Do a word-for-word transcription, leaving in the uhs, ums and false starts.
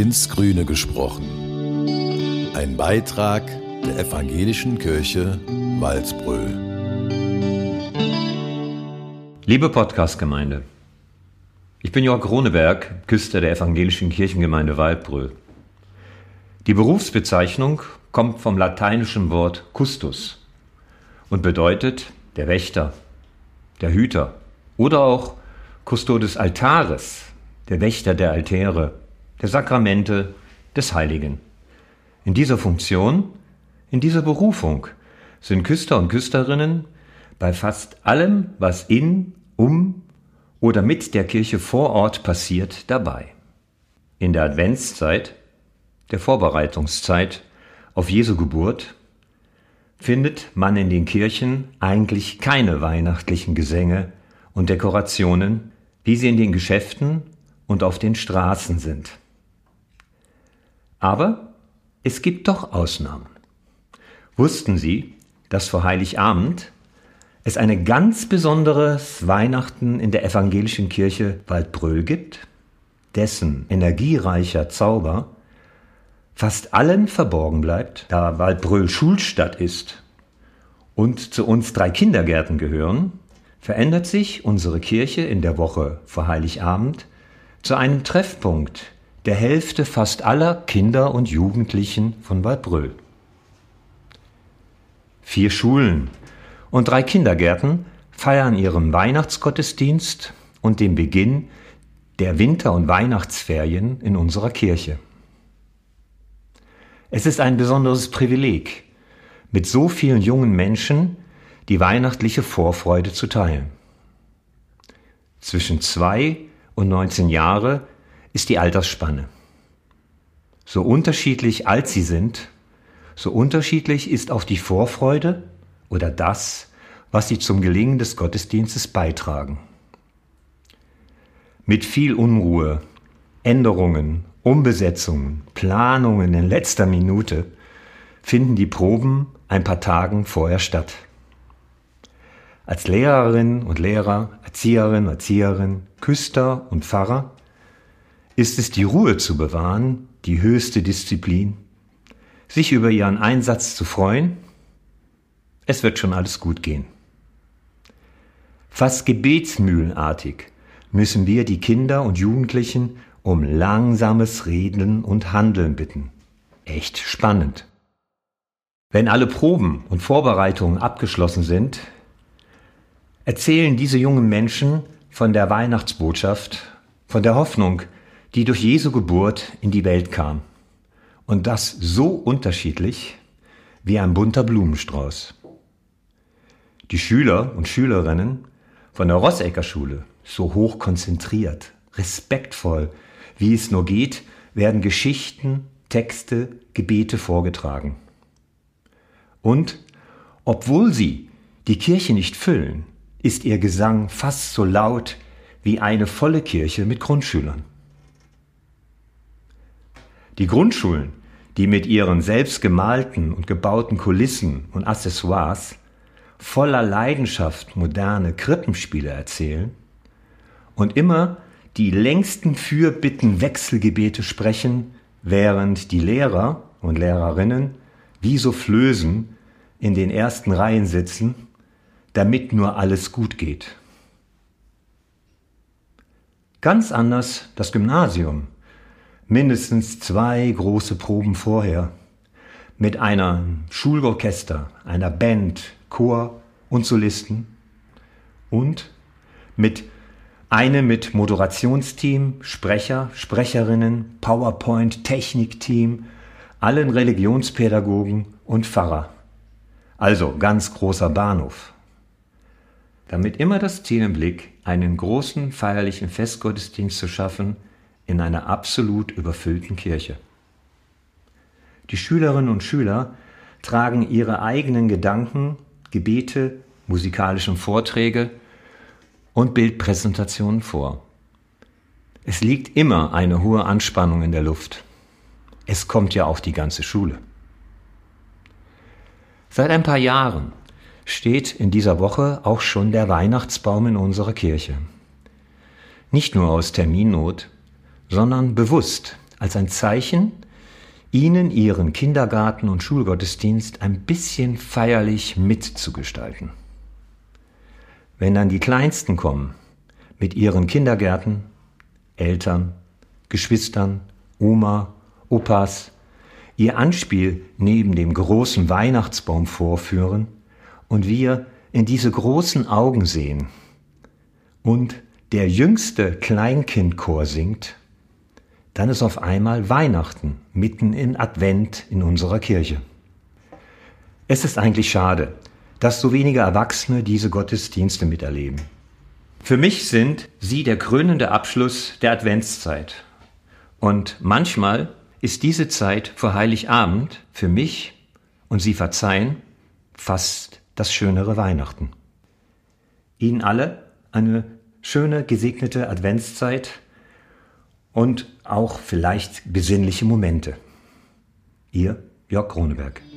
ins Grüne gesprochen. Ein Beitrag der Evangelischen Kirche Waldbröl. Liebe Podcast-Gemeinde, ich bin Jörg Roneberg, Küster der Evangelischen Kirchengemeinde Waldbröl. Die Berufsbezeichnung kommt vom lateinischen Wort custus und bedeutet der Wächter, der Hüter oder auch Custodes Altaris, der Wächter der Altäre, der Sakramente, des Heiligen. In dieser Funktion, in dieser Berufung sind Küster und Küsterinnen bei fast allem, was in, um oder mit der Kirche vor Ort passiert, dabei. In der Adventszeit, der Vorbereitungszeit auf Jesu Geburt, findet man in den Kirchen eigentlich keine weihnachtlichen Gesänge und Dekorationen, wie sie in den Geschäften und auf den Straßen sind. Aber es gibt doch Ausnahmen. Wussten Sie, dass vor Heiligabend es ein ganz besonderes Weihnachten in der Evangelischen Kirche Waldbröl gibt, dessen energiereicher Zauber fast allen verborgen bleibt, da Waldbröl Schulstadt ist und zu uns drei Kindergärten gehören, verändert sich unsere Kirche in der Woche vor Heiligabend zu einem Treffpunkt der Hälfte fast aller Kinder und Jugendlichen von Waldbröl. Vier Schulen und drei Kindergärten feiern ihren Weihnachtsgottesdienst und den Beginn der Winter- und Weihnachtsferien in unserer Kirche. Es ist ein besonderes Privileg, mit so vielen jungen Menschen die weihnachtliche Vorfreude zu teilen. Zwischen zwei und neunzehn Jahre ist die Altersspanne. So unterschiedlich alt sie sind, so unterschiedlich ist auch die Vorfreude oder das, was sie zum Gelingen des Gottesdienstes beitragen. Mit viel Unruhe, Änderungen, Umbesetzungen, Planungen in letzter Minute finden die Proben ein paar Tagen vorher statt. Als Lehrerinnen und Lehrer, Erzieherinnen, Erzieherin, Küster und Pfarrer ist es die Ruhe zu bewahren, die höchste Disziplin, sich über ihren Einsatz zu freuen. Es wird schon alles gut gehen. Fast gebetsmühlenartig müssen wir die Kinder und Jugendlichen um langsames Reden und Handeln bitten. Echt spannend. Wenn alle Proben und Vorbereitungen abgeschlossen sind, erzählen diese jungen Menschen von der Weihnachtsbotschaft, von der Hoffnung, die durch Jesu Geburt in die Welt kam. Und das so unterschiedlich wie ein bunter Blumenstrauß. Die Schüler und Schülerinnen von der Rossecker Schule, so hoch konzentriert, respektvoll, wie es nur geht, werden Geschichten, Texte, Gebete vorgetragen. Und obwohl sie die Kirche nicht füllen, ist ihr Gesang fast so laut wie eine volle Kirche mit Grundschülern. Die Grundschulen, die mit ihren selbst gemalten und gebauten Kulissen und Accessoires voller Leidenschaft moderne Krippenspiele erzählen und immer die längsten Fürbitten-Wechselgebete sprechen, während die Lehrer und Lehrerinnen wie Soufflösen in den ersten Reihen sitzen, damit nur alles gut geht. Ganz anders das Gymnasium. Mindestens zwei große Proben vorher mit einem Schulorchester, einer Band, Chor und Solisten und mit einem mit Moderationsteam, Sprecher, Sprecherinnen, PowerPoint, Technikteam, allen Religionspädagogen und Pfarrer. Also ganz großer Bahnhof. Damit immer das Ziel im Blick, einen großen feierlichen Festgottesdienst zu schaffen, in einer absolut überfüllten Kirche. Die Schülerinnen und Schüler tragen ihre eigenen Gedanken, Gebete, musikalischen Vorträge und Bildpräsentationen vor. Es liegt immer eine hohe Anspannung in der Luft. Es kommt ja auch die ganze Schule. Seit ein paar Jahren steht in dieser Woche auch schon der Weihnachtsbaum in unserer Kirche. Nicht nur aus Terminnot, sondern bewusst als ein Zeichen, Ihnen Ihren Kindergarten- und Schulgottesdienst ein bisschen feierlich mitzugestalten. Wenn dann die Kleinsten kommen, mit ihren Kindergärten, Eltern, Geschwistern, Oma, Opas, ihr Anspiel neben dem großen Weihnachtsbaum vorführen und wir in diese großen Augen sehen und der jüngste Kleinkindchor singt, dann ist auf einmal Weihnachten mitten in Advent in unserer Kirche. Es ist eigentlich schade, dass so wenige Erwachsene diese Gottesdienste miterleben. Für mich sind sie der krönende Abschluss der Adventszeit. Und manchmal ist diese Zeit vor Heiligabend für mich, und Sie verzeihen, fast das schönere Weihnachten. Ihnen alle eine schöne, gesegnete Adventszeit und auch vielleicht besinnliche Momente. Ihr Jörg Groneberg.